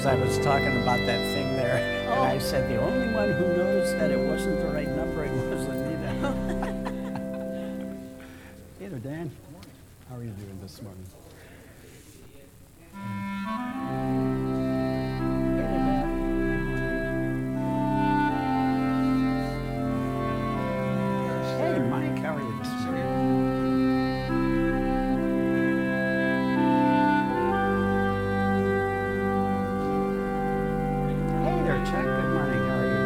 I was talking about that thing there, and I said the only one who knows that it wasn't the right numbering was Anita. Hey there, Dan. How are you doing this morning? Hey, Mike, how are you this morning? Hey there, Chuck. Good morning. How are you?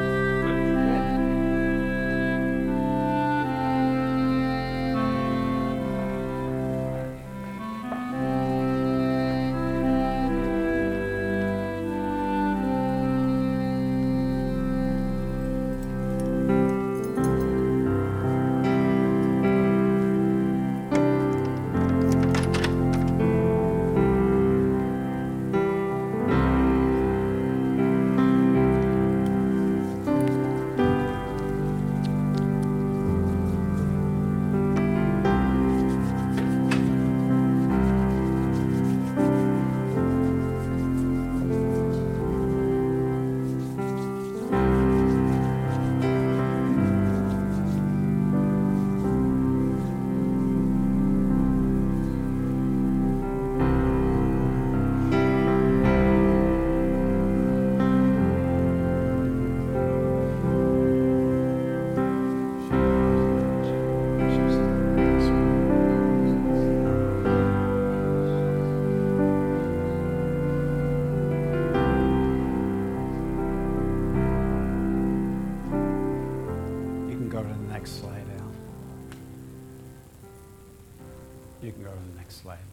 You can go to the next slide.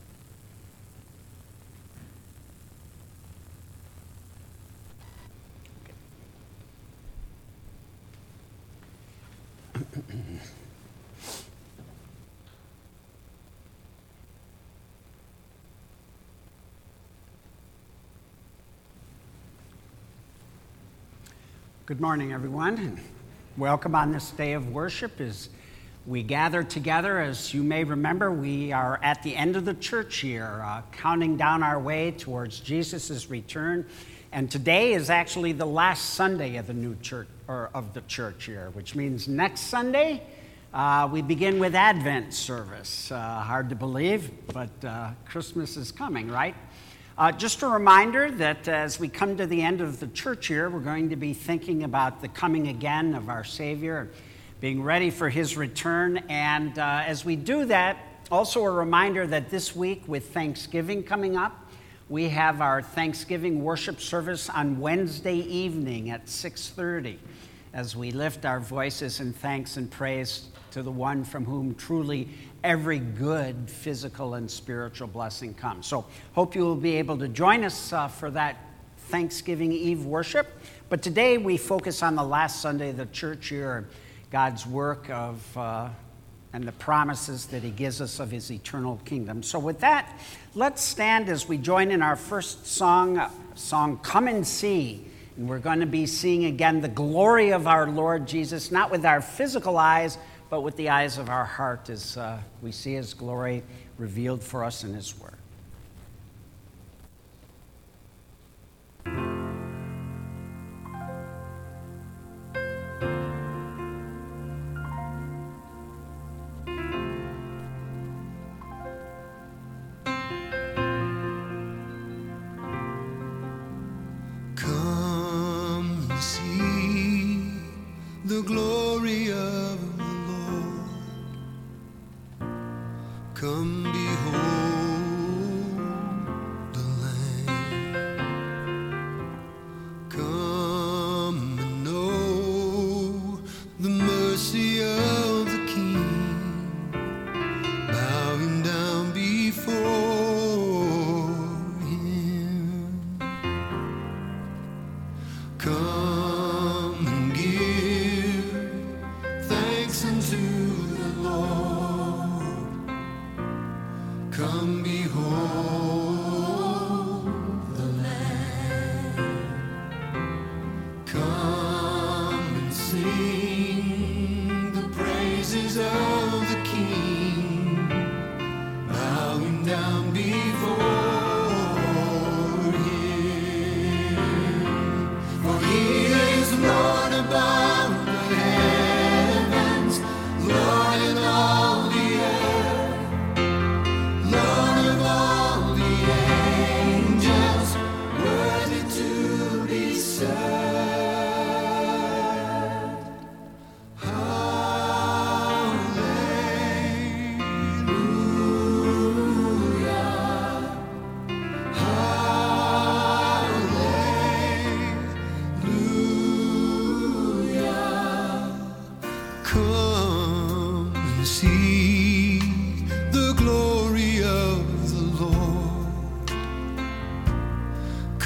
Good morning, everyone. Welcome on this day of worship. As we gather together, as you may remember, we are at the end of the church year, counting down our way towards Jesus' return. And today is actually the last Sunday of the new church, or of the church year, which means next Sunday we begin with Advent service. Hard to believe, but Christmas is coming, right? Just a reminder that as we come to the end of the church year, we're going to be thinking about the coming again of our Savior, being ready for his return. And as we do that, also a reminder that this week, with Thanksgiving coming up, we have our Thanksgiving worship service on Wednesday evening at 6:30 as we lift our voices in thanks and praise to the one from whom truly every good physical and spiritual blessing comes. So hope you will be able to join us for that Thanksgiving Eve worship. But today we focus on the last Sunday of the church year, God's work of and the promises that he gives us of his eternal kingdom. So with that, let's stand as we join in our first song, Come and See. And we're going to be seeing again the glory of our Lord Jesus, not with our physical eyes, but with the eyes of our heart as we see his glory revealed for us in his word. The glory of the Lord, come behold the Lamb, come and know the mercy of the King, bowing down before him. Come and give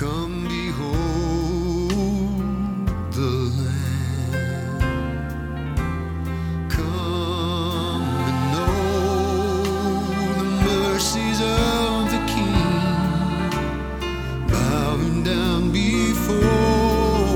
Come behold the Lamb. Come and know the mercies of the King, bowing down before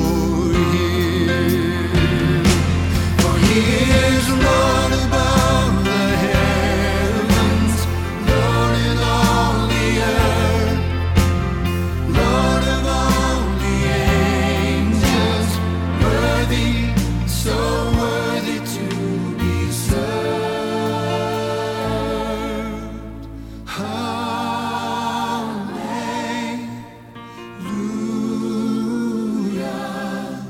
Him. For He is Lord above the heavens, Lord in all the earth, Lord of all the angels, worthy, so worthy to be served. Hallelujah.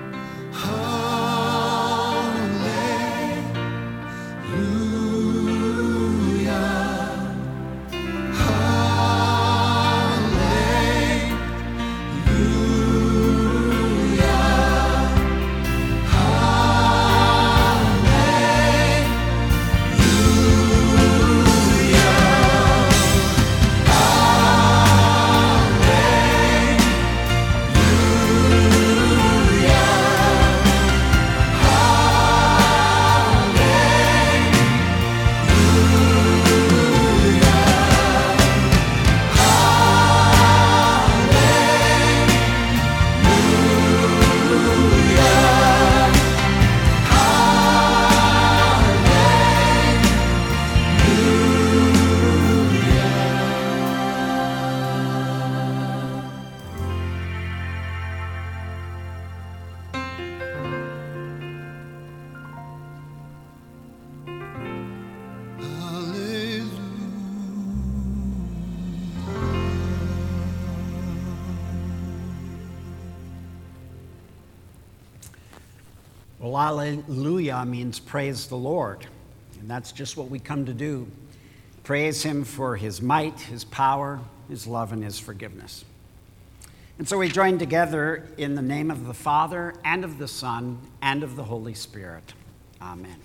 Well, hallelujah means praise the Lord. And that's just what we come to do. Praise Him for His might, His power, His love, and His forgiveness. And so we join together in the name of the Father, and of the Son, and of the Holy Spirit. Amen.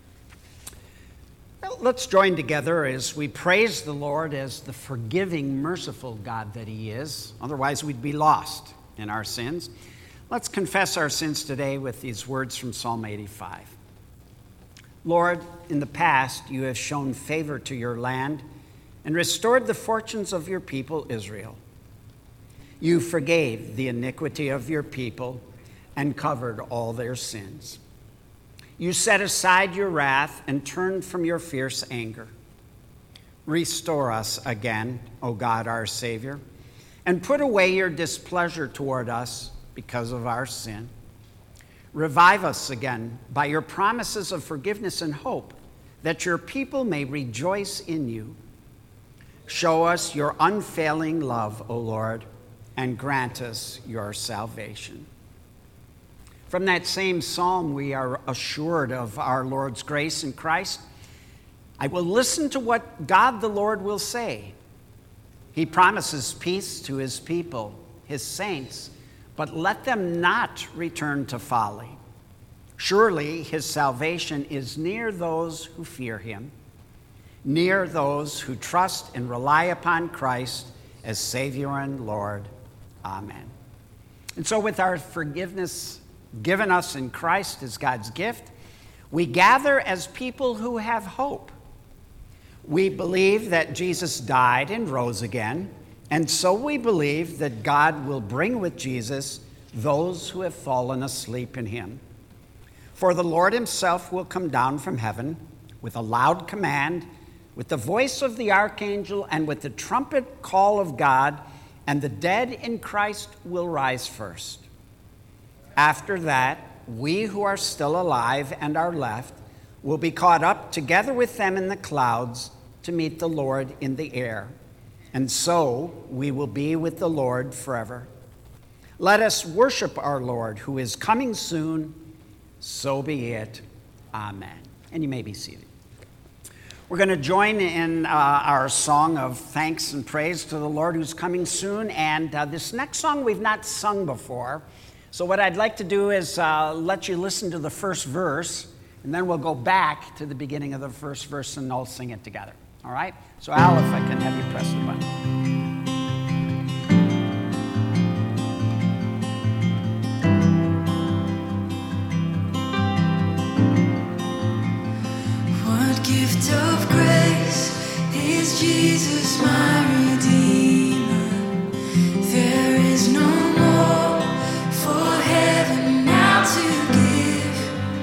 Well, let's join together as we praise the Lord as the forgiving, merciful God that He is. Otherwise, we'd be lost in our sins. Let's confess our sins today with these words from Psalm 85. Lord, in the past you have shown favor to your land and restored the fortunes of your people Israel. You forgave the iniquity of your people and covered all their sins. You set aside your wrath and turned from your fierce anger. Restore us again, O God our Savior, and put away your displeasure toward us because of our sin. Revive us again by your promises of forgiveness and hope, that your people may rejoice in you. Show us your unfailing love, O Lord, and grant us your salvation. From that same psalm, we are assured of our Lord's grace in Christ. I will listen to what God the Lord will say. He promises peace to his people, his saints, but let them not return to folly. Surely his salvation is near those who fear him, near those who trust and rely upon Christ as Savior and Lord. Amen. And so with our forgiveness given us in Christ as God's gift, we gather as people who have hope. We believe that Jesus died and rose again, and so we believe that God will bring with Jesus those who have fallen asleep in him. For the Lord himself will come down from heaven with a loud command, with the voice of the archangel, and with the trumpet call of God, and the dead in Christ will rise first. After that, we who are still alive and are left will be caught up together with them in the clouds to meet the Lord in the air. And so we will be with the Lord forever. Let us worship our Lord, who is coming soon. So be it. Amen. And you may be seated. We're going to join in our song of thanks and praise to the Lord who's coming soon. And this next song we've not sung before. So what I'd like to do is let you listen to the first verse, and then we'll go back to the beginning of the first verse and all sing it together. All right? So Al, if I can have you press the button. Jesus, my Redeemer. There is no more for heaven now to give.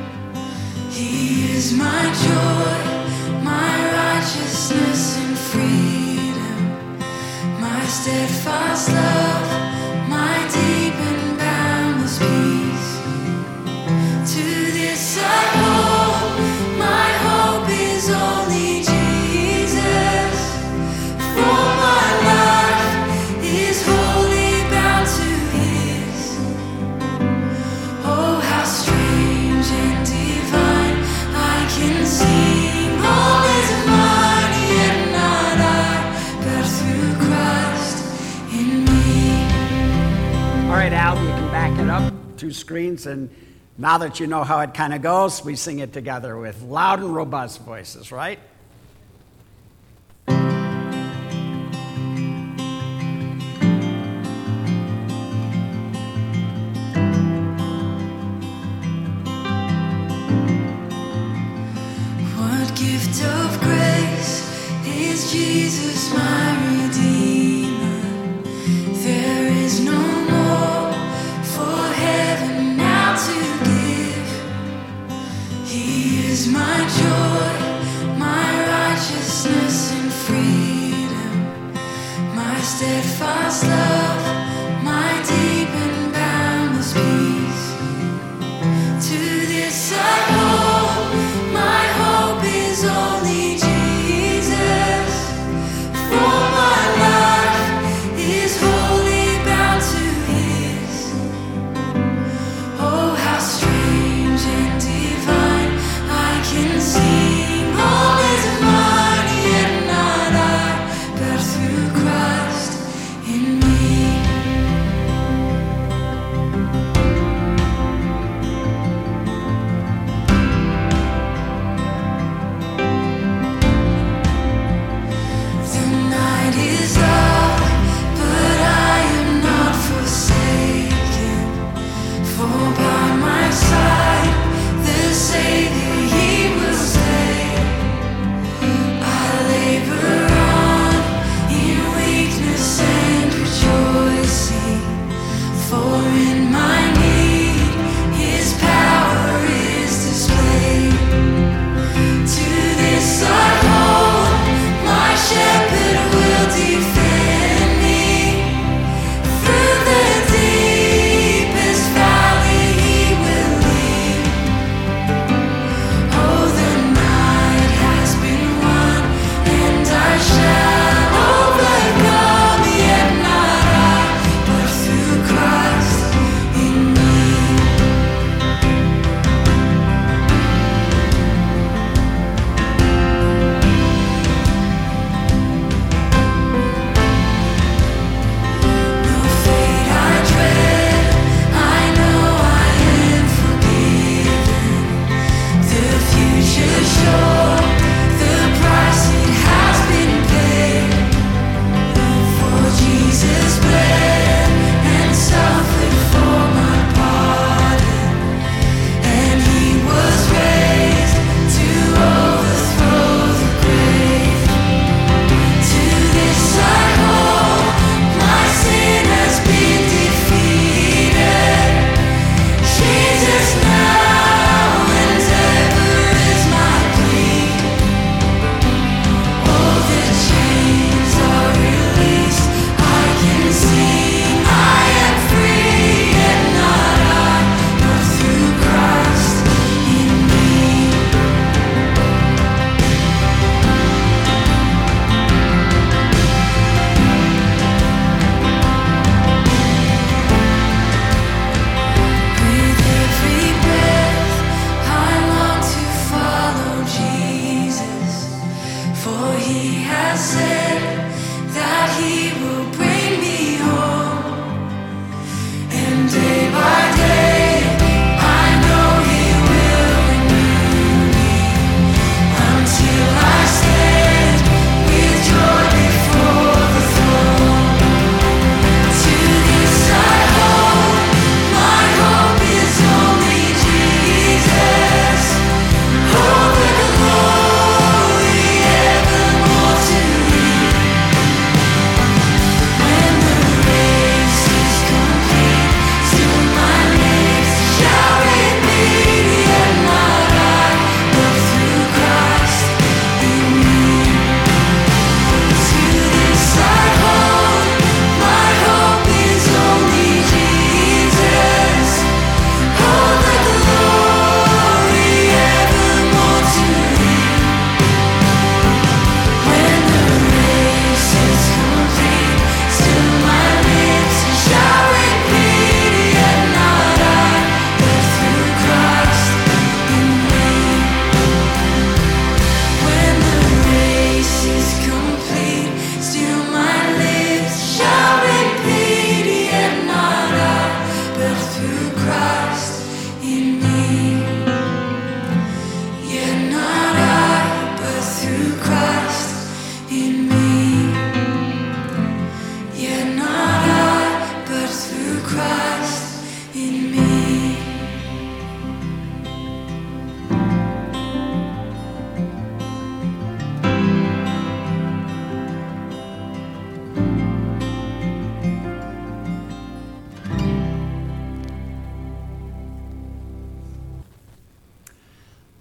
He is my joy, my righteousness and freedom, my steadfast love, my deep and boundless peace. To this I hold, my hope is only Jesus. For my life is wholly bound to His. Oh, how strange and divine, I can sing all is mine, yet not I, but through Christ in me. All right, Al, you can back it up 2 screens, and now that you know how it kind of goes, we sing it together with loud and robust voices, right? What gift of grace is Jesus, my Redeemer? There is no more for heaven now to give. He is my joy, my righteousness and freedom, my steadfast love, my deep and boundless peace. To this I hold, my hope is only Jesus. For my life is wholly bound to His. Oh, how strange and divine, I can sing all is mine, yet not I, but through Christ in me.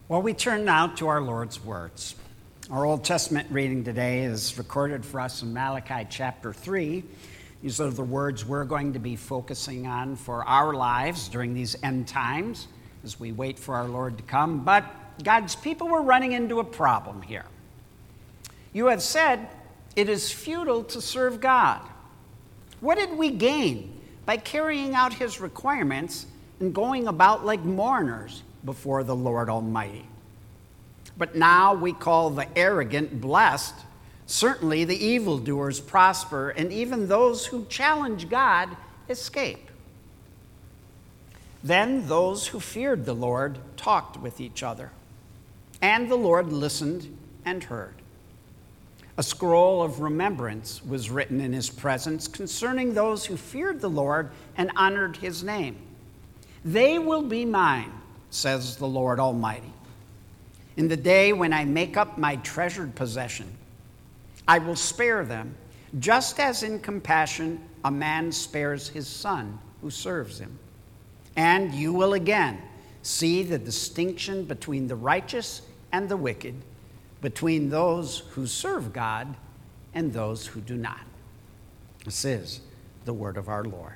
Well, we turn now to our Lord's words. Our Old Testament reading today is recorded for us in Malachi chapter 3. These are the words we're going to be focusing on for our lives during these end times as we wait for our Lord to come. But God's people were running into a problem here. You have said, it is futile to serve God. What did we gain by carrying out his requirements and going about like mourners before the Lord Almighty? But now we call the arrogant blessed. Certainly the evildoers prosper, and even those who challenge God escape. Then those who feared the Lord talked with each other, and the Lord listened and heard. A scroll of remembrance was written in his presence concerning those who feared the Lord and honored his name. They will be mine, says the Lord Almighty. In the day when I make up my treasured possession, I will spare them, just as in compassion a man spares his son who serves him. And you will again see the distinction between the righteous and the wicked, between those who serve God and those who do not. This is the word of our Lord.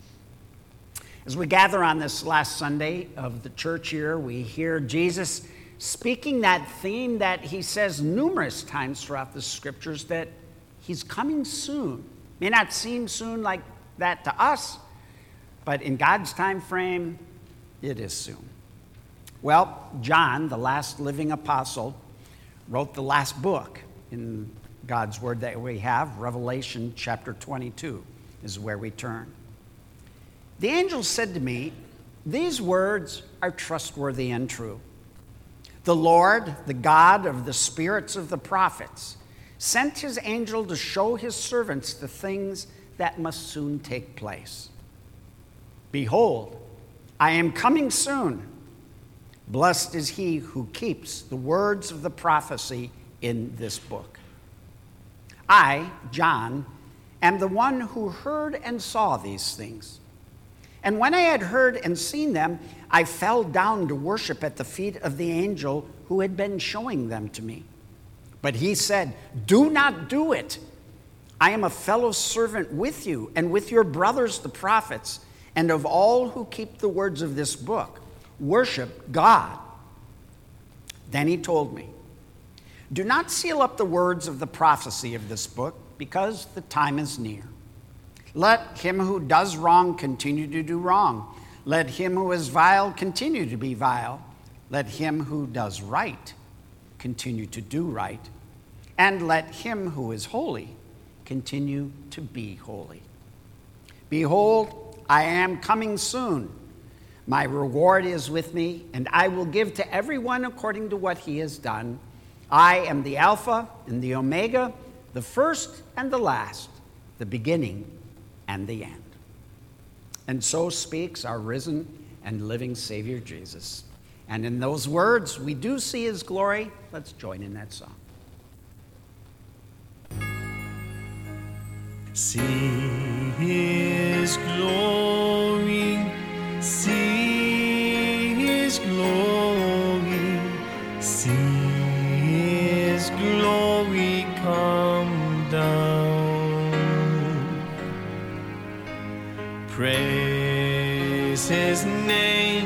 As we gather on this last Sunday of the church year, we hear Jesus speaking that theme that he says numerous times throughout the scriptures, that he's coming soon. May not seem soon like that to us, but in God's time frame, it is soon. Well, John, the last living apostle, wrote the last book in God's word that we have. Revelation chapter 22 is where we turn. The angel said to me, "These words are trustworthy and true. The Lord, the God of the spirits of the prophets, sent his angel to show his servants the things that must soon take place. Behold, I am coming soon. Blessed is he who keeps the words of the prophecy in this book. I, John, am the one who heard and saw these things. And when I had heard and seen them, I fell down to worship at the feet of the angel who had been showing them to me. But he said, 'Do not do it. I am a fellow servant with you and with your brothers the prophets, and of all who keep the words of this book. Worship God.' Then he told me, 'Do not seal up the words of the prophecy of this book, because the time is near. Let him who does wrong continue to do wrong. Let him who is vile continue to be vile. Let him who does right continue to do right. And let him who is holy continue to be holy. Behold, I am coming soon. My reward is with me, and I will give to everyone according to what he has done. I am the Alpha and the Omega, the first and the last, the beginning and the end.' And so speaks our risen and living Savior Jesus. And in those words, we do see his glory. Let's join in that song. See his glory, see his glory, see his glory come down. Praise his name,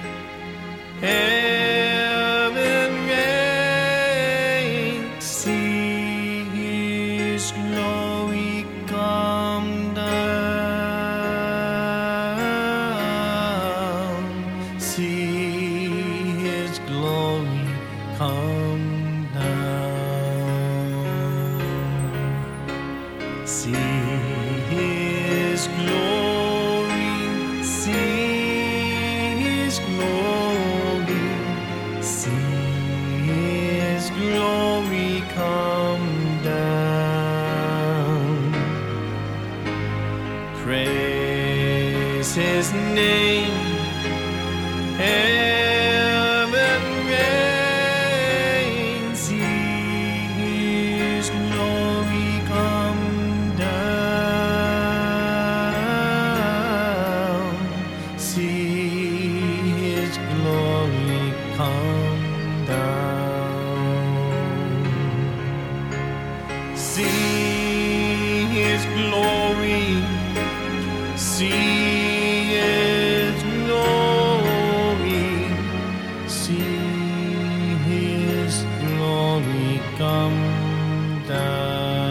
heaven reigns, see his glory come down, see his glory come down, see his glory. His name, heaven reigns, see his glory come down, see his glory come see His glory, see His glory come down.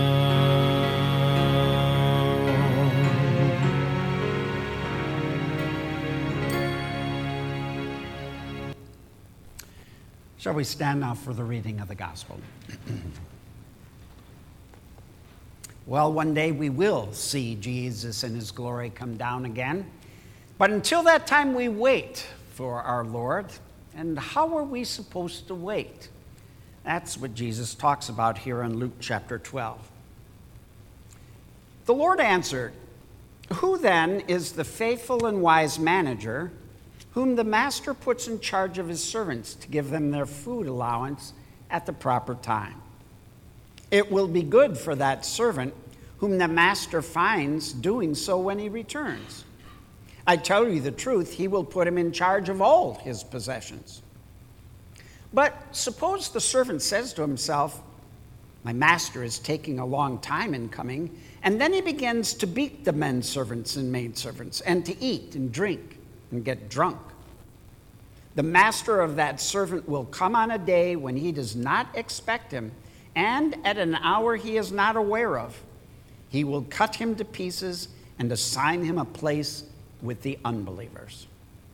Shall we stand now for the reading of the gospel? Well, one day we will see Jesus in his glory come down again. But until that time, we wait for our Lord. And how are we supposed to wait? That's what Jesus talks about here in Luke chapter 12. The Lord answered, "Who then is the faithful and wise manager whom the master puts in charge of his servants to give them their food allowance at the proper time? It will be good for that servant whom the master finds doing so when he returns. I tell you the truth, he will put him in charge of all his possessions. But suppose the servant says to himself, 'My master is taking a long time in coming,' and then he begins to beat the men servants and maidservants, and to eat and drink and get drunk. The master of that servant will come on a day when he does not expect him, and at an hour he is not aware of. He will cut him to pieces and assign him a place with the unbelievers.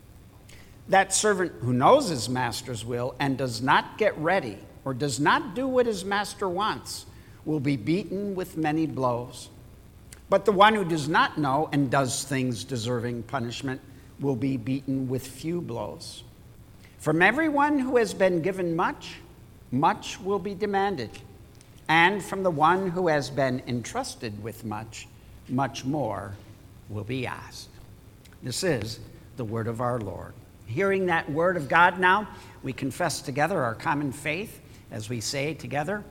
That servant who knows his master's will and does not get ready or does not do what his master wants will be beaten with many blows. But the one who does not know and does things deserving punishment will be beaten with few blows. From everyone who has been given much, much will be demanded. And from the one who has been entrusted with much, much more will be asked." This is the word of our Lord. Hearing that word of God now, we confess together our common faith as we say together,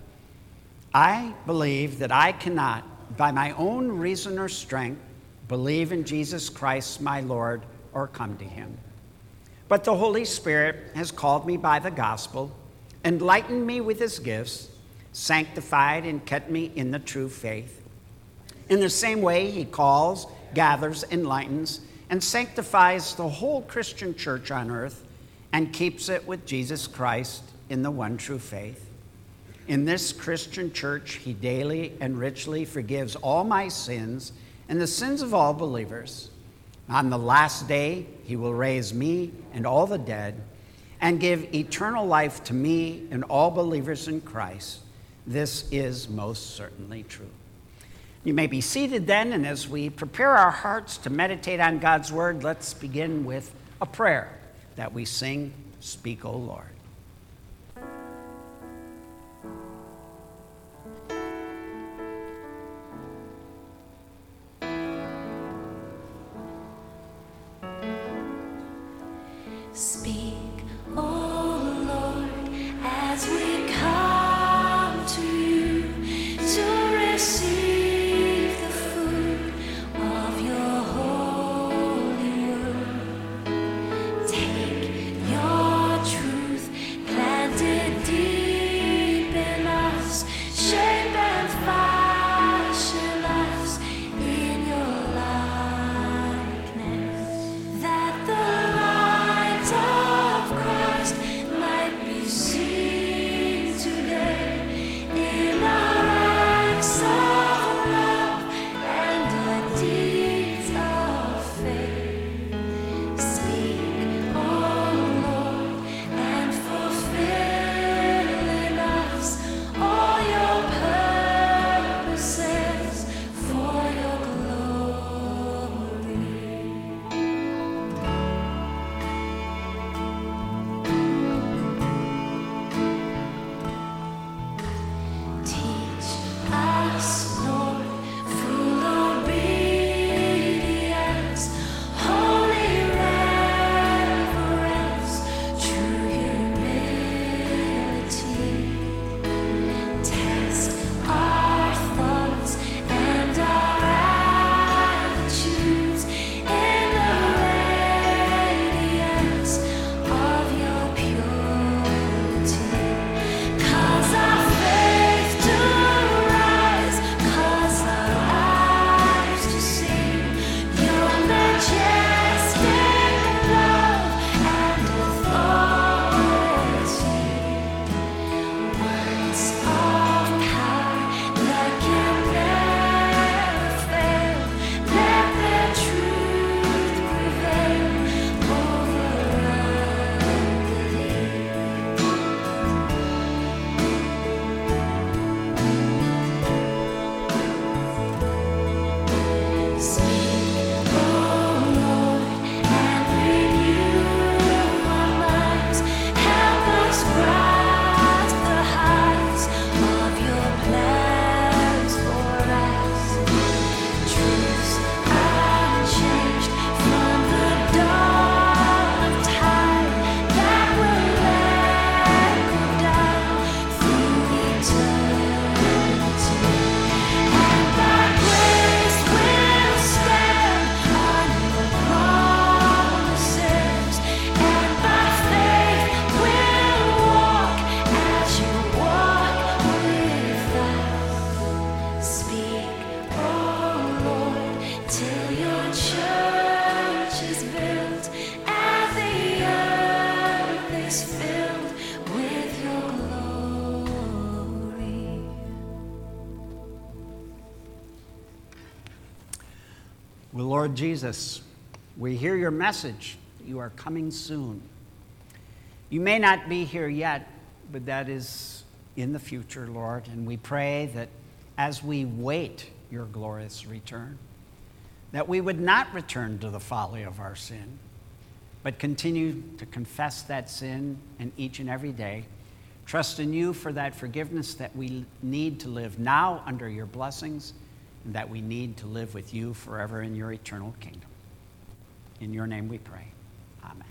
"I believe that I cannot, by my own reason or strength, believe in Jesus Christ my Lord or come to him. But the Holy Spirit has called me by the gospel, enlightened me with his gifts, sanctified and kept me in the true faith. In the same way, he calls, gathers, enlightens, and sanctifies the whole Christian church on earth and keeps it with Jesus Christ in the one true faith. In this Christian church, he daily and richly forgives all my sins and the sins of all believers. On the last day, he will raise me and all the dead and give eternal life to me and all believers in Christ. This is most certainly true." You may be seated then, and as we prepare our hearts to meditate on God's word, let's begin with a prayer that we sing, "Speak, O Lord." Speak, O Lord, as we come to you to receive the food of your holy word. Take your truth planted deep in us, shape and fashion us in your likeness, that the light of church is built and the earth is filled with your glory. Well, Lord Jesus, we hear your message. You are coming soon. You may not be here yet, but that is in the future, Lord. And we pray that as we wait your glorious return, that we would not return to the folly of our sin, but continue to confess that sin in each and every day, trust in you for that forgiveness that we need to live now under your blessings, and that we need to live with you forever in your eternal kingdom. In your name we pray. Amen.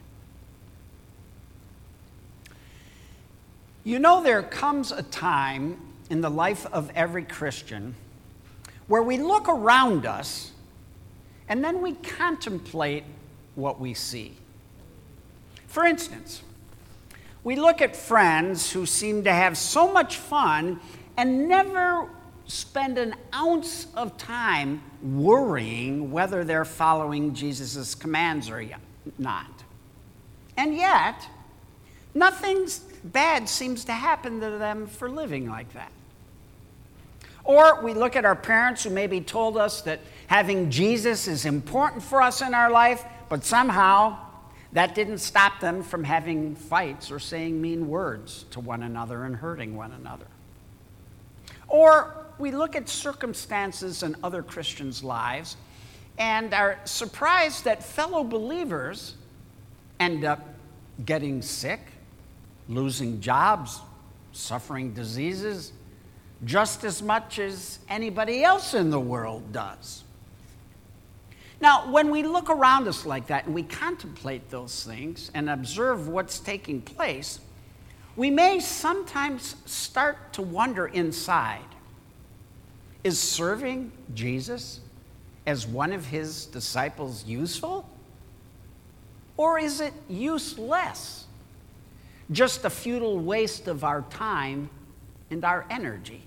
You know, there comes a time in the life of every Christian where we look around us and then we contemplate what we see. For instance, we look at friends who seem to have so much fun and never spend an ounce of time worrying whether they're following Jesus' commands or not. And yet, nothing bad seems to happen to them for living like that. Or we look at our parents who maybe told us that having Jesus is important for us in our life, but somehow that didn't stop them from having fights or saying mean words to one another and hurting one another. Or we look at circumstances in other Christians' lives and are surprised that fellow believers end up getting sick, losing jobs, suffering diseases, just as much as anybody else in the world does. Now, when we look around us like that and we contemplate those things and observe what's taking place, we may sometimes start to wonder inside, is serving Jesus as one of his disciples useful? Or is it useless? Just a futile waste of our time and our energy?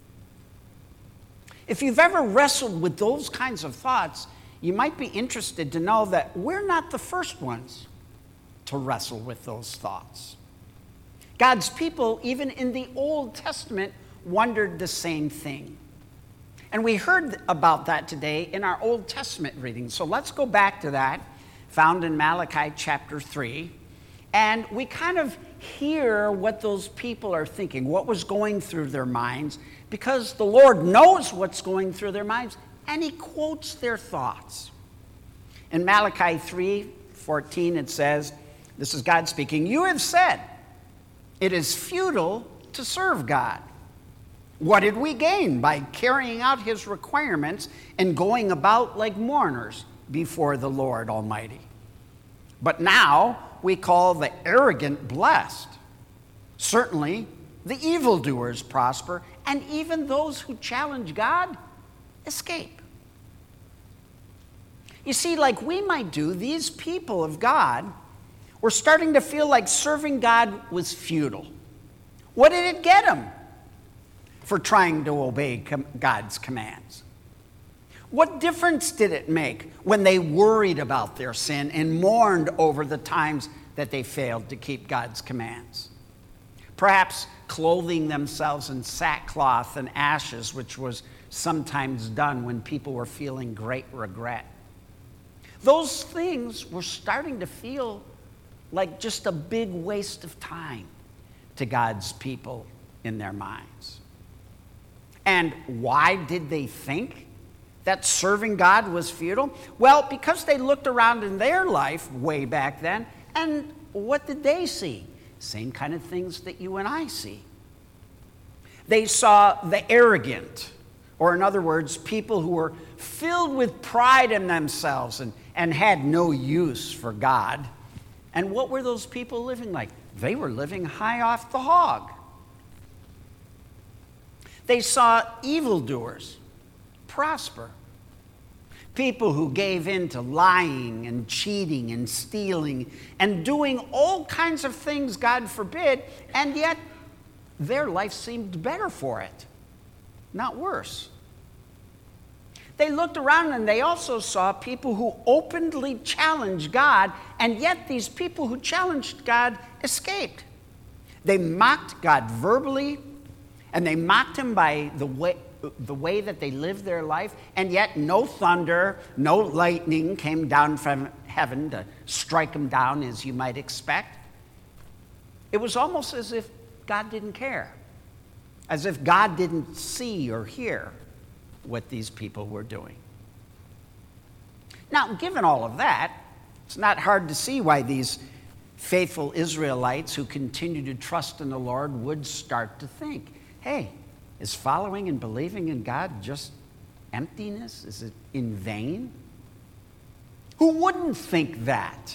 If you've ever wrestled with those kinds of thoughts, you might be interested to know that we're not the first ones to wrestle with those thoughts. God's people, even in the Old Testament, wondered the same thing. And we heard about that today in our Old Testament reading. So let's go back to that, found in Malachi chapter 3. And we kind of hear what those people are thinking, what was going through their minds, because the Lord knows what's going through their minds, and he quotes their thoughts. In Malachi 3:14, it says, this is God speaking, "You have said, it is futile to serve God. What did we gain by carrying out his requirements and going about like mourners before the Lord Almighty? But now we call the arrogant blessed. Certainly, the evildoers prosper, and even those who challenge God escape." You see, like we might do, these people of God were starting to feel like serving God was futile. What did it get them for trying to obey God's commands? What difference did it make when they worried about their sin and mourned over the times that they failed to keep God's commands? Perhaps clothing themselves in sackcloth and ashes, which was sometimes done when people were feeling great regret. Those things were starting to feel like just a big waste of time to God's people in their minds. And why did they think that serving God was futile? Well, because they looked around in their life way back then, and what did they see? Same kind of things that you and I see. They saw the arrogant, or in other words, people who were filled with pride in themselves and had no use for God. And what were those people living like? They were living high off the hog. They saw evildoers prosper. People who gave in to lying and cheating and stealing and doing all kinds of things God forbid, and yet their life seemed better for it, not worse. they looked around and they also saw people who openly challenged God, and yet these people who challenged God escaped. They mocked God verbally, and they mocked him by the way that they lived their life, and yet no thunder, no lightning came down from heaven to strike them down as you might expect. It was almost as if God didn't care, as if God didn't see or hear what these people were doing. Now, given all of that, it's not hard to see why these faithful Israelites who continue to trust in the Lord would start to think, hey, is following and believing in God just emptiness? Is it in vain? Who wouldn't think that?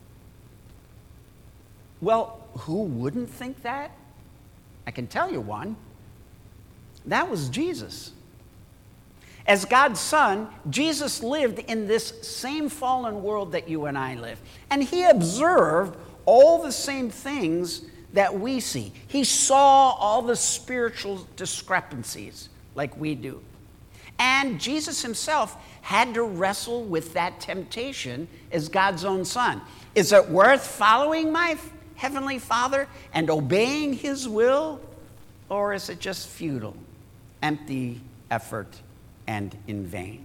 Well, who wouldn't think that? I can tell you one. That was Jesus. As God's Son, Jesus lived in this same fallen world that you and I live. And he observed all the same things that we see. He saw all the spiritual discrepancies like we do. And Jesus himself had to wrestle with that temptation as God's own Son. Is it worth following my Heavenly Father and obeying his will? Or is it just futile, empty effort, and in vain?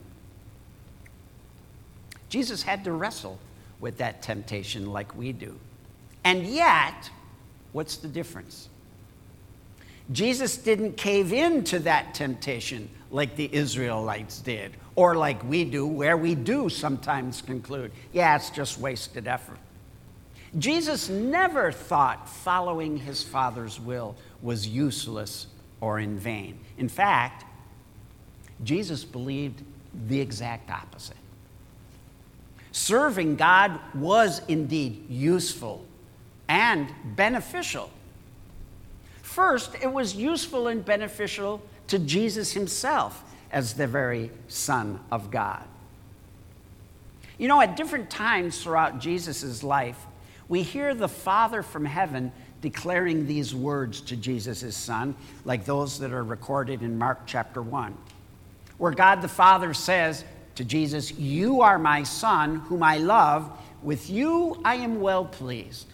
Jesus had to wrestle with that temptation like we do. And yet, what's the difference? Jesus didn't cave into that temptation like the Israelites did, or like we do, where we do sometimes conclude, yeah, it's just wasted effort. Jesus never thought following his Father's will was useless or in vain. In fact, Jesus believed the exact opposite. Serving God was indeed useful and beneficial. First, it was useful and beneficial to Jesus himself as the very Son of God. You know, at different times throughout Jesus' life, we hear the Father from heaven declaring these words to Jesus' Son, like those that are recorded in Mark chapter 1, where God the Father says to Jesus, "You are my Son, whom I love. With you I am well pleased."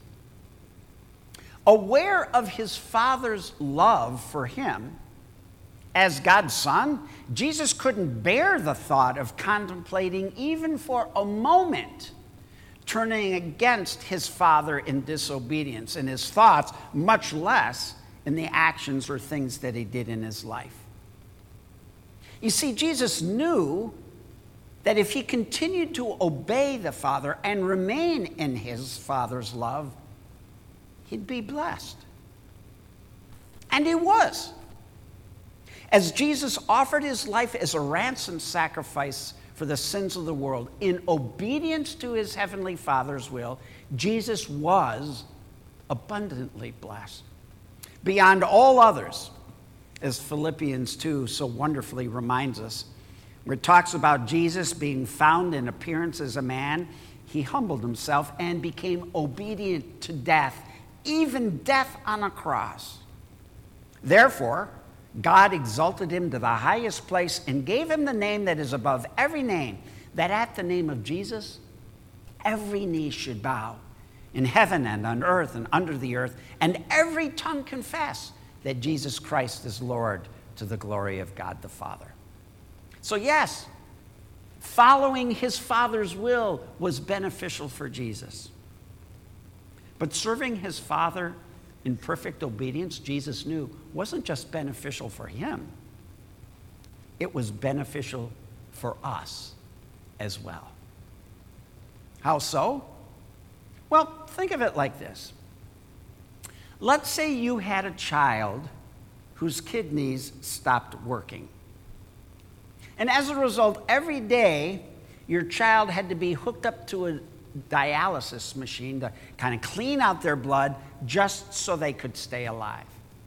Aware of his Father's love for him, as God's Son, Jesus couldn't bear the thought of contemplating even for a moment turning against his Father in disobedience in his thoughts, much less in the actions or things that he did in his life. You see, Jesus knew that if he continued to obey the Father and remain in his Father's love, he'd be blessed. And he was. As Jesus offered his life as a ransom sacrifice for the sins of the world, in obedience to his heavenly Father's will, Jesus was abundantly blessed, beyond all others, as Philippians 2 so wonderfully reminds us, where it talks about Jesus being found in appearance as a man. He humbled himself and became obedient to death, even death on a cross. Therefore, God exalted him to the highest place and gave him the name that is above every name, that at the name of Jesus, every knee should bow, in heaven and on earth and under the earth, and every tongue confess that Jesus Christ is Lord, to the glory of God the Father. So yes, following his Father's will was beneficial for Jesus. But serving his Father in perfect obedience, Jesus knew, wasn't just beneficial for him. It was beneficial for us as well. How so? Well, think of it like this. Let's say you had a child whose kidneys stopped working. And as a result, every day, your child had to be hooked up to a dialysis machine to kind of clean out their blood just so they could stay alive.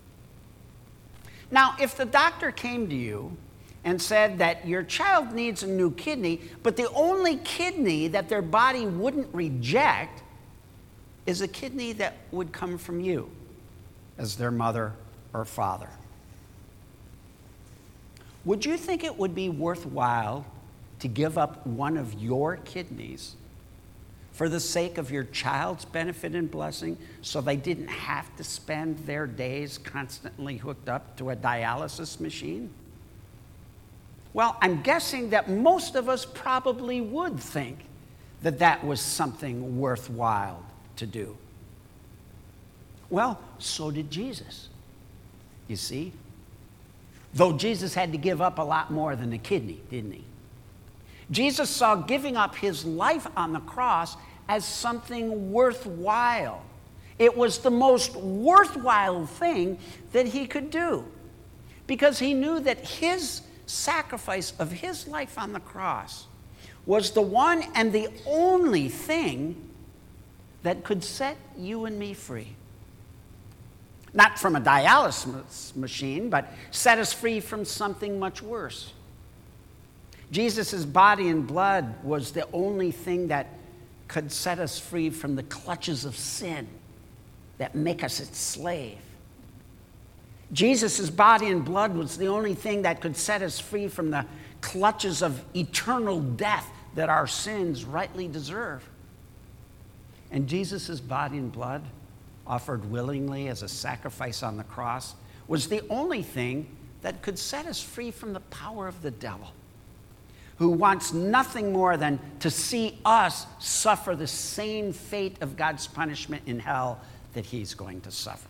Now, if the doctor came to you and said that your child needs a new kidney, but the only kidney that their body wouldn't reject is a kidney that would come from you as their mother or father, would you think it would be worthwhile to give up one of your kidneys for the sake of your child's benefit and blessing so they didn't have to spend their days constantly hooked up to a dialysis machine? Well, I'm guessing that most of us probably would think that that was something worthwhile to do. Well, so did Jesus, you see. Though Jesus had to give up a lot more than a kidney, didn't he? Jesus saw giving up his life on the cross as something worthwhile. It was the most worthwhile thing that he could do, because he knew that his sacrifice of his life on the cross was the one and the only thing that could set you and me free. Not from a dialysis machine, but set us free from something much worse. Jesus' body and blood was the only thing that could set us free from the clutches of sin that make us its slave. Jesus' body and blood was the only thing that could set us free from the clutches of eternal death that our sins rightly deserve. And Jesus' body and blood, offered willingly as a sacrifice on the cross, was the only thing that could set us free from the power of the devil, who wants nothing more than to see us suffer the same fate of God's punishment in hell that he's going to suffer.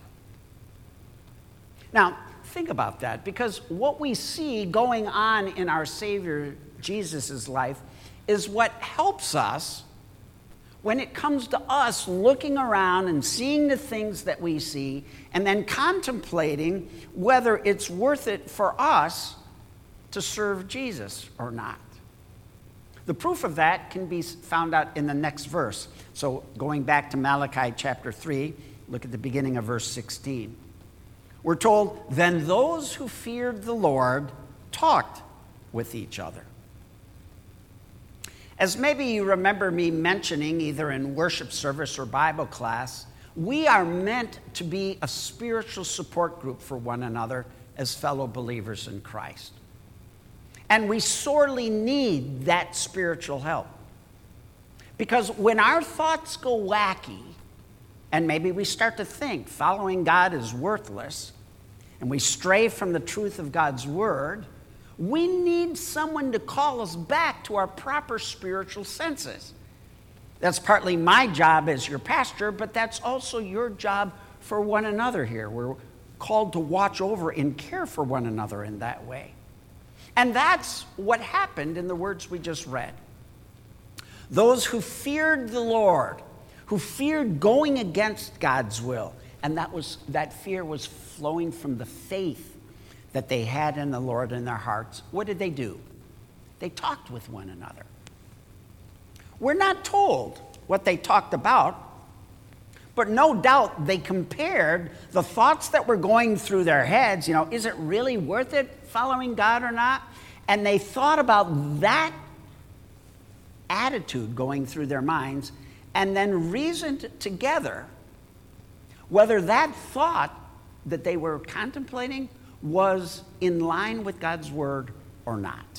Now, think about that, because what we see going on in our Savior Jesus' life is what helps us when it comes to us looking around and seeing the things that we see and then contemplating whether it's worth it for us to serve Jesus or not. The proof of that can be found out in the next verse. So going back to Malachi chapter 3, look at the beginning of verse 16. We're told, then those who feared the Lord talked with each other. As maybe you remember me mentioning either in worship service or Bible class, we are meant to be a spiritual support group for one another as fellow believers in Christ. And we sorely need that spiritual help. Because when our thoughts go wacky, and maybe we start to think following God is worthless, and we stray from the truth of God's word, we need someone to call us back to our proper spiritual senses. That's partly my job as your pastor, but that's also your job for one another here. We're called to watch over and care for one another in that way. And that's what happened in the words we just read. Those who feared the Lord, who feared going against God's will, and that fear was flowing from the faith that they had in the Lord in their hearts. What did they do? They talked with one another. We're not told what they talked about, but no doubt they compared the thoughts that were going through their heads. Is it really worth it following God or not? And they thought about that attitude going through their minds and then reasoned together whether that thought that they were contemplating was in line with God's word or not.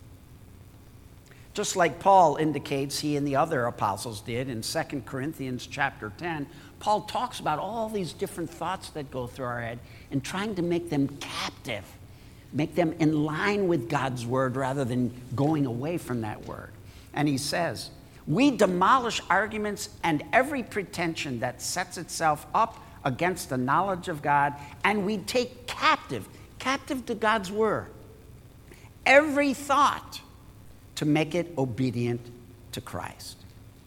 Just like Paul indicates he and the other apostles did in 2 Corinthians chapter 10, Paul talks about all these different thoughts that go through our head and trying to make them captive, make them in line with God's word rather than going away from that word. And he says, we demolish arguments and every pretension that sets itself up against the knowledge of God, and we take captive to God's word, every thought to make it obedient to Christ.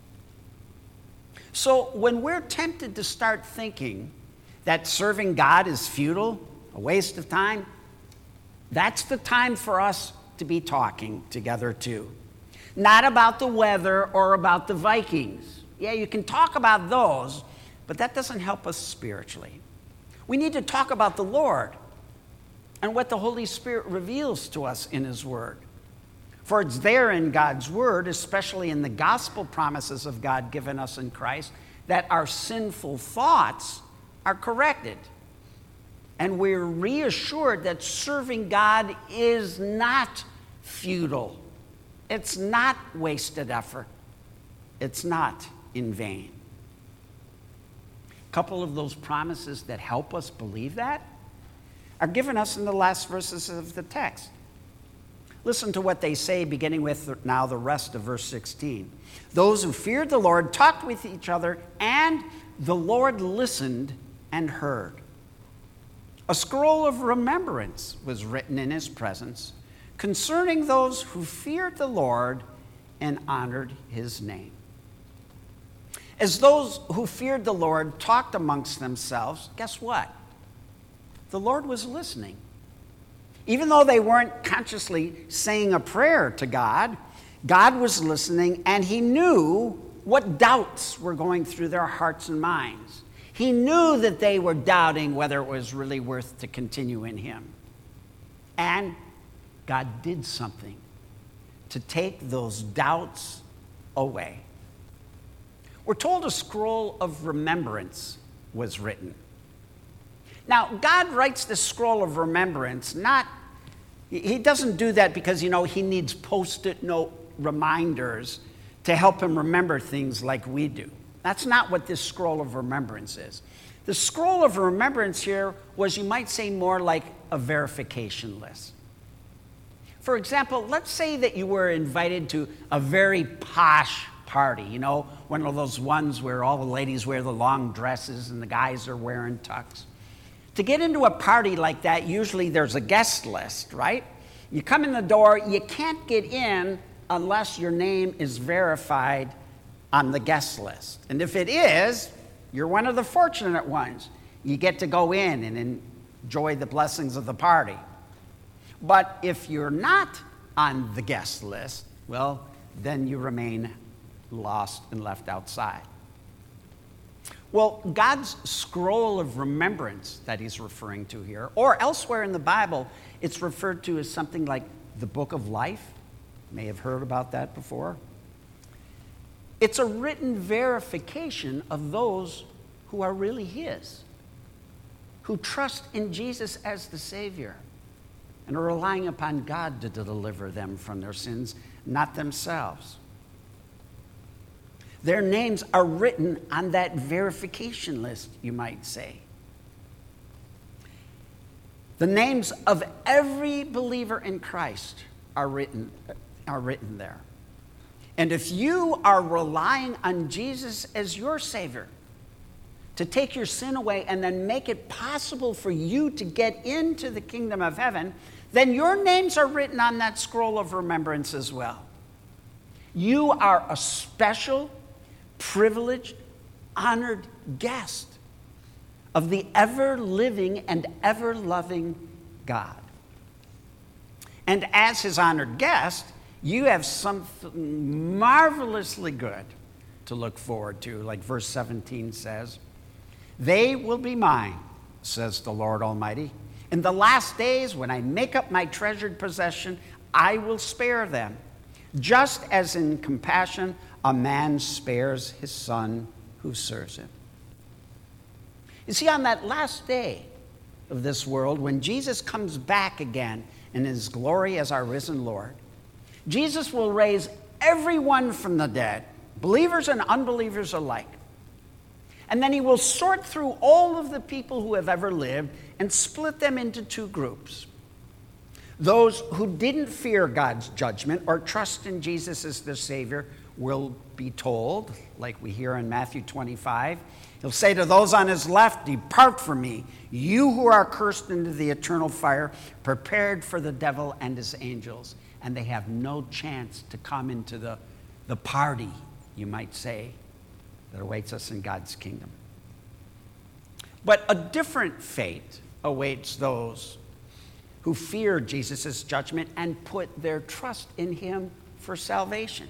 So when we're tempted to start thinking that serving God is futile, a waste of time, that's the time for us to be talking together too. Not about the weather or about the Vikings. Yeah, you can talk about those, but that doesn't help us spiritually. We need to talk about the Lord and what the Holy Spirit reveals to us in his word. For it's there in God's word, especially in the gospel promises of God given us in Christ, that our sinful thoughts are corrected. And we're reassured that serving God is not futile It's not wasted effort. It's not in vain. A couple of those promises that help us believe that are given us in the last verses of the text. Listen to what they say, beginning with now the rest of verse 16. Those who feared the Lord talked with each other, and the Lord listened and heard. A scroll of remembrance was written in his presence concerning those who feared the Lord and honored his name. As those who feared the Lord talked amongst themselves, guess what? The Lord was listening. Even though they weren't consciously saying a prayer to God, God was listening, and he knew what doubts were going through their hearts and minds. He knew that they were doubting whether it was really worth to continue in him. And God did something to take those doubts away. We're told a scroll of remembrance was written. Now, God writes this scroll of remembrance he doesn't do that because, he needs post-it note reminders to help him remember things like we do. That's not what this scroll of remembrance is. The scroll of remembrance here was, you might say, more like a verification list. For example, let's say that you were invited to a very posh party, one of those ones where all the ladies wear the long dresses and the guys are wearing tux. To get into a party like that, usually there's a guest list, right? You come in the door, you can't get in unless your name is verified on the guest list. And if it is, you're one of the fortunate ones. You get to go in and enjoy the blessings of the party. But if you're not on the guest list, well, then you remain lost and left outside. Well, God's scroll of remembrance that he's referring to here, or elsewhere in the Bible, it's referred to as something like the book of life. You may have heard about that before. It's a written verification of those who are really his, who trust in Jesus as the Savior and are relying upon God to deliver them from their sins, not themselves. Their names are written on that verification list, you might say. The names of every believer in Christ are written there. And if you are relying on Jesus as your Savior to take your sin away and then make it possible for you to get into the kingdom of heaven, then your names are written on that scroll of remembrance as well. You are a special, privileged, honored guest of the ever-living and ever-loving God. And as his honored guest, you have something marvelously good to look forward to, like verse 17 says. They will be mine, says the Lord Almighty. In the last days, when I make up my treasured possession, I will spare them, just as in compassion a man spares his son who serves him. You see, on that last day of this world, when Jesus comes back again in his glory as our risen Lord, Jesus will raise everyone from the dead, believers and unbelievers alike. And then he will sort through all of the people who have ever lived and split them into two groups. Those who didn't fear God's judgment or trust in Jesus as their Savior will be told, like we hear in Matthew 25, he'll say to those on his left, "Depart from me, you who are cursed, into the eternal fire, prepared for the devil and his angels." And they have no chance to come into the party, you might say, that awaits us in God's kingdom. But a different fate awaits those who fear Jesus' judgment and put their trust in him for salvation.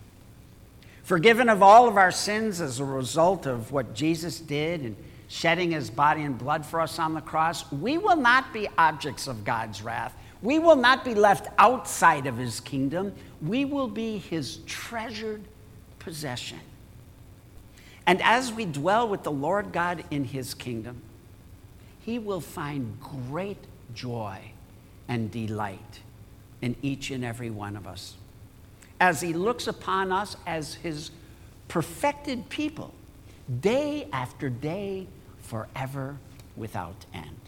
Forgiven of all of our sins as a result of what Jesus did in shedding his body and blood for us on the cross, we will not be objects of God's wrath. We will not be left outside of his kingdom. We will be his treasured possession. And as we dwell with the Lord God in his kingdom, he will find great joy and delight in each and every one of us. as he looks upon us as his perfected people, day after day, forever, without end.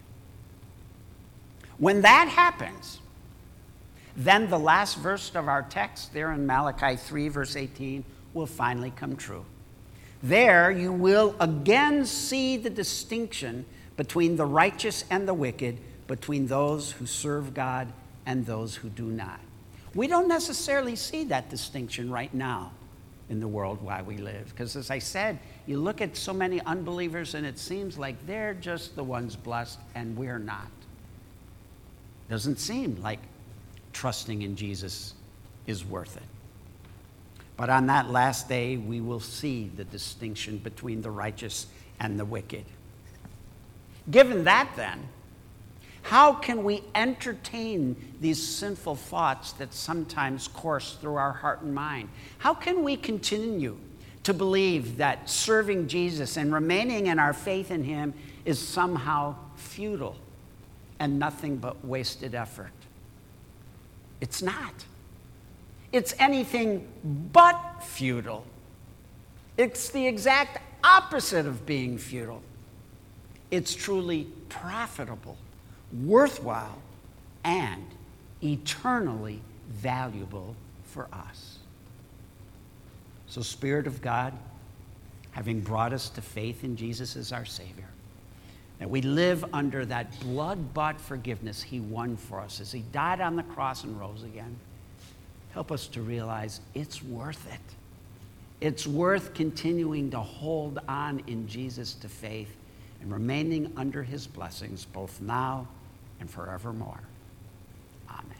When that happens, then the last verse of our text there in Malachi 3, verse 18, will finally come true. There you will again see the distinction between the righteous and the wicked, between those who serve God and those who do not. We don't necessarily see that distinction right now in the world while we live. Because as I said, you look at so many unbelievers and it seems like they're just the ones blessed and we're not. Doesn't seem like trusting in Jesus is worth it. But on that last day, we will see the distinction between the righteous and the wicked. Given that, then, how can we entertain these sinful thoughts that sometimes course through our heart and mind? How can we continue to believe that serving Jesus and remaining in our faith in him is somehow futile and nothing but wasted effort? It's not. It's anything but futile. It's the exact opposite of being futile. It's truly profitable, worthwhile, and eternally valuable for us. So, Spirit of God, having brought us to faith in Jesus as our Savior, that we live under that blood-bought forgiveness he won for us as he died on the cross and rose again, help us to realize it's worth it. It's worth continuing to hold on in Jesus to faith and remaining under his blessings both now and forevermore. Amen.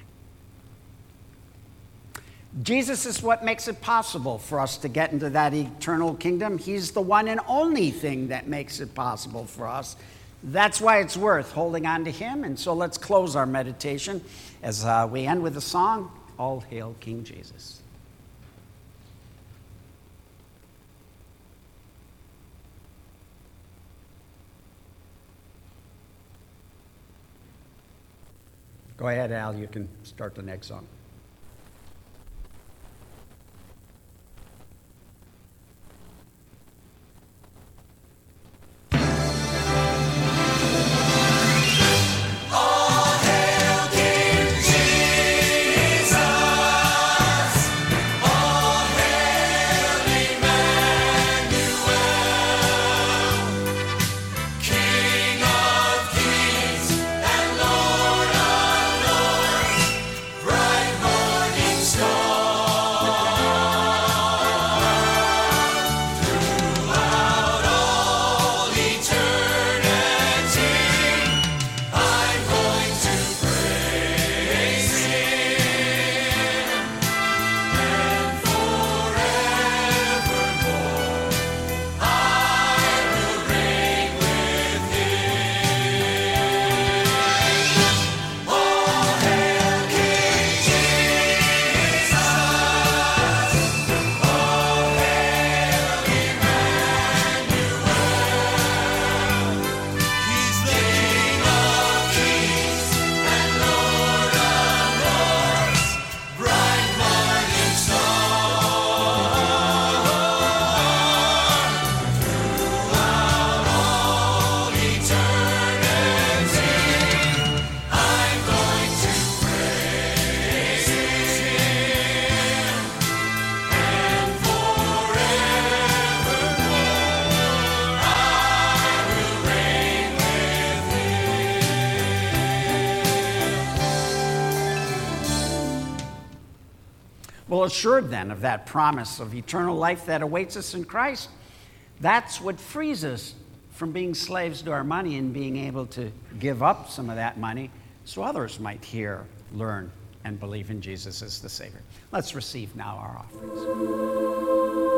Jesus is what makes it possible for us to get into that eternal kingdom. He's the one and only thing that makes it possible for us. That's why it's worth holding on to him. And so let's close our meditation as we end with a song, All Hail King Jesus. Go ahead, Al. You can start the next song. Well, assured then of that promise of eternal life that awaits us in Christ, that's what frees us from being slaves to our money and being able to give up some of that money so others might hear, learn, and believe in Jesus as the Savior. Let's receive now our offerings.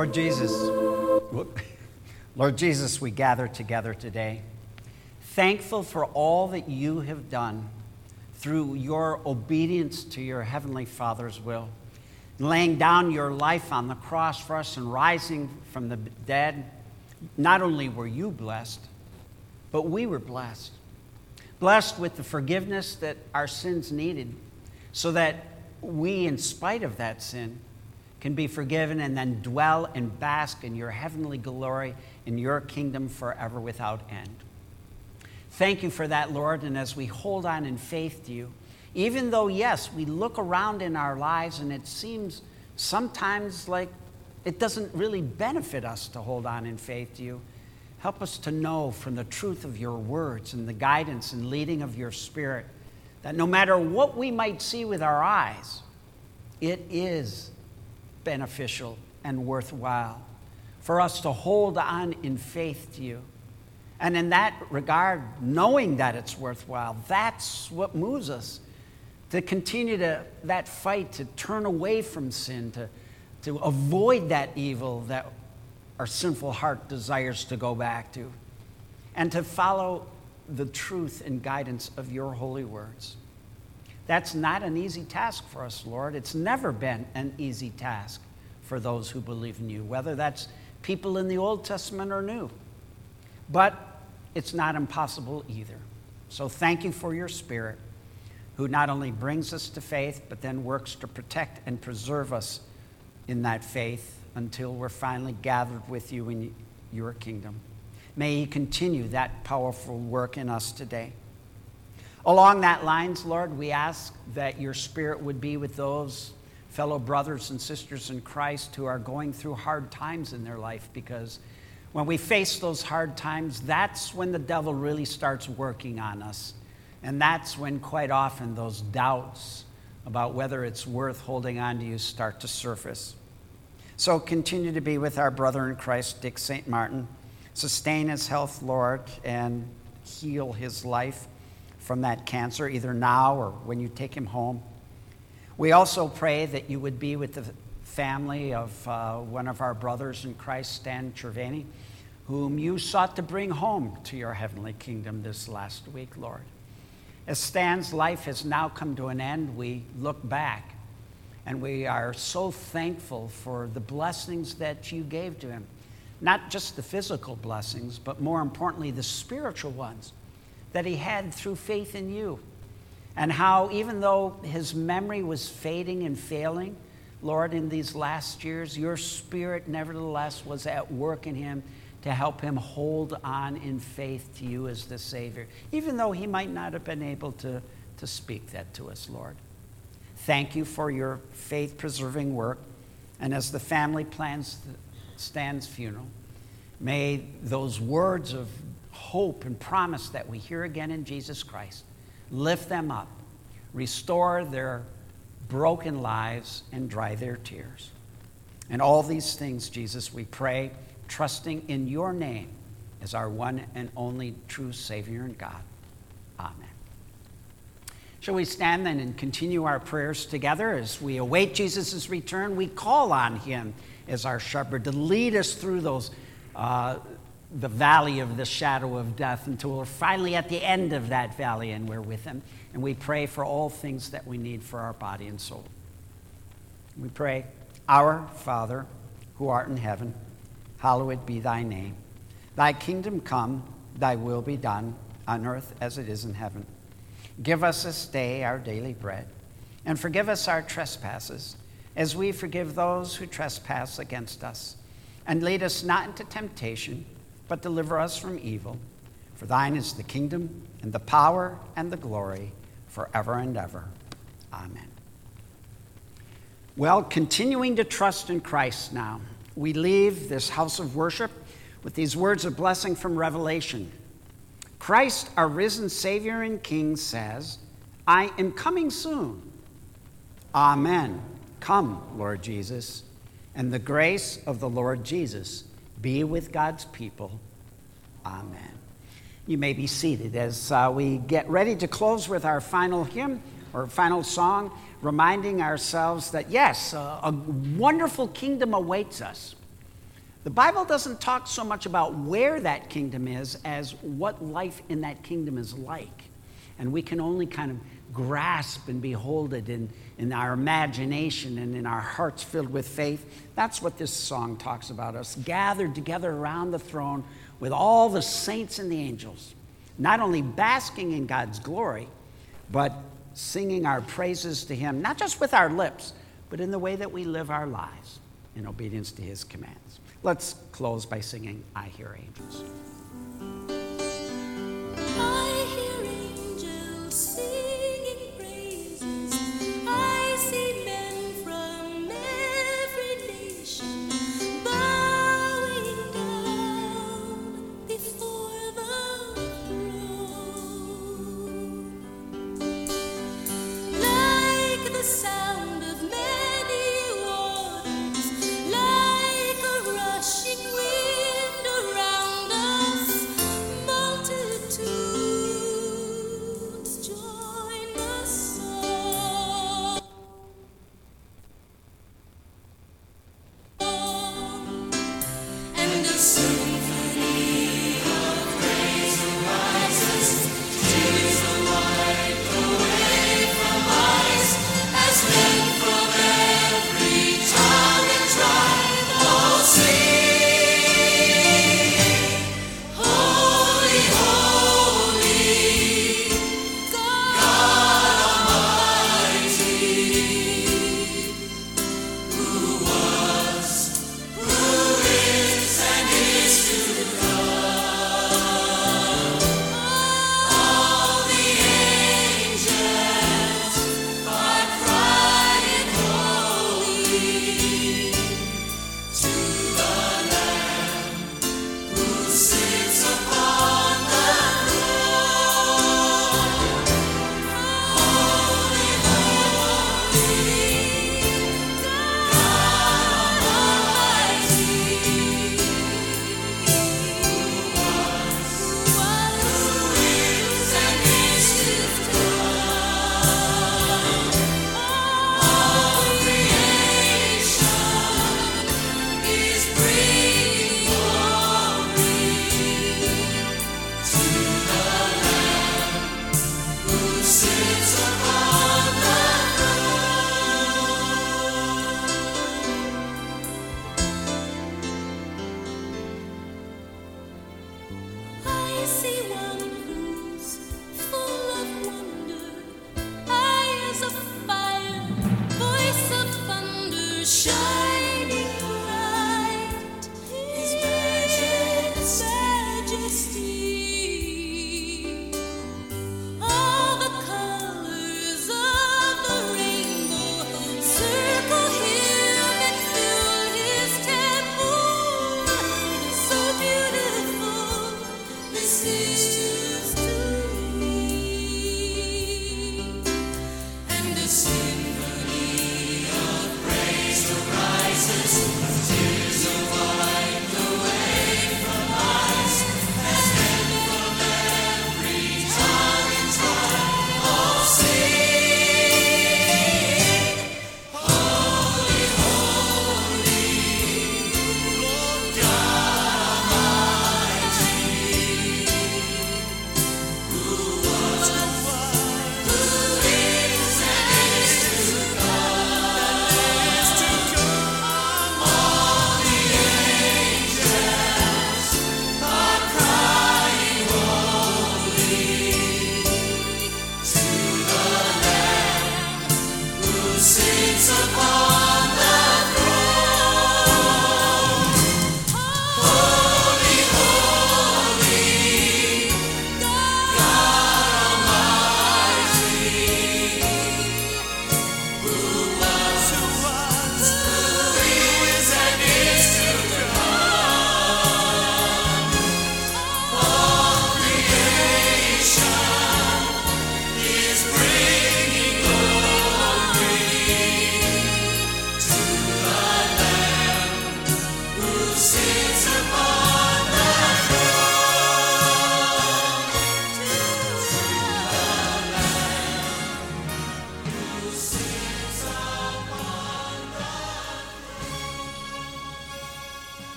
Lord Jesus, Lord Jesus, we gather together today, thankful for all that you have done through your obedience to your Heavenly Father's will, laying down your life on the cross for us and rising from the dead. Not only were you blessed, but we were blessed. Blessed with the forgiveness that our sins needed, so that we, in spite of that sin, can be forgiven and then dwell and bask in your heavenly glory in your kingdom forever without end. Thank you for that, Lord, and as we hold on in faith to you, even though, yes, we look around in our lives and it seems sometimes like it doesn't really benefit us to hold on in faith to you, help us to know from the truth of your words and the guidance and leading of your Spirit that no matter what we might see with our eyes, it is beneficial and worthwhile for us to hold on in faith to you. And in that regard, knowing that it's worthwhile, that's what moves us to continue that fight, to turn away from sin, to avoid that evil that our sinful heart desires to go back to, and to follow the truth and guidance of your holy words. That's not an easy task for us, Lord. It's never been an easy task for those who believe in you, whether that's people in the Old Testament or New. But it's not impossible either. So thank you for your Spirit, who not only brings us to faith, but then works to protect and preserve us in that faith until we're finally gathered with you in your kingdom. May he continue that powerful work in us today. Along that lines, Lord, we ask that your Spirit would be with those fellow brothers and sisters in Christ who are going through hard times in their life, because when we face those hard times, that's when the devil really starts working on us. And that's when quite often those doubts about whether it's worth holding on to you start to surface. So continue to be with our brother in Christ, Dick St. Martin. Sustain his health, Lord, and heal his life from that cancer, either now or when you take him home. We also pray that you would be with the family of one of our brothers in Christ, Stan Cerveni, whom you sought to bring home to your heavenly kingdom this last week, Lord. As Stan's life has now come to an end, we look back and we are so thankful for the blessings that you gave to him. Not just the physical blessings, but more importantly, the spiritual ones that he had through faith in you. And how even though his memory was fading and failing, Lord, in these last years, your Spirit nevertheless was at work in him to help him hold on in faith to you as the Savior, even though he might not have been able to speak that to us, Lord. Thank you for your faith-preserving work. And as the family plans Stan's funeral, may those words of hope and promise that we hear again in Jesus Christ lift them up, restore their broken lives, and dry their tears. And all these things, Jesus, we pray, trusting in your name as our one and only true Savior and God. Amen. Shall we stand then and continue our prayers together as we await Jesus' return? We call on him as our shepherd to lead us through those the valley of the shadow of death until we're finally at the end of that valley and we're with him. And we pray for all things that we need for our body and soul. We pray, Our Father, who art in heaven, hallowed be thy name. Thy kingdom come, thy will be done, on earth as it is in heaven. Give us this day our daily bread, and forgive us our trespasses, as we forgive those who trespass against us. And lead us not into temptation, but deliver us from evil. For thine is the kingdom, and the power, and the glory, forever and ever. Amen. Well, continuing to trust in Christ now, we leave this house of worship with these words of blessing from Revelation. Christ, our risen Savior and King, says, I am coming soon. Amen. Come, Lord Jesus, and the grace of the Lord Jesus be with God's people. Amen. You may be seated as we get ready to close with our final hymn or final song, reminding ourselves that, yes, a wonderful kingdom awaits us. The Bible doesn't talk so much about where that kingdom is as what life in that kingdom is like. And we can only kind of grasp and behold it in our imagination and in our hearts filled with faith. That's what this song talks about, us gathered together around the throne with all the saints and the angels, not only basking in God's glory, but singing our praises to him, not just with our lips, but in the way that we live our lives in obedience to his commands. Let's close by singing, I Hear Angels.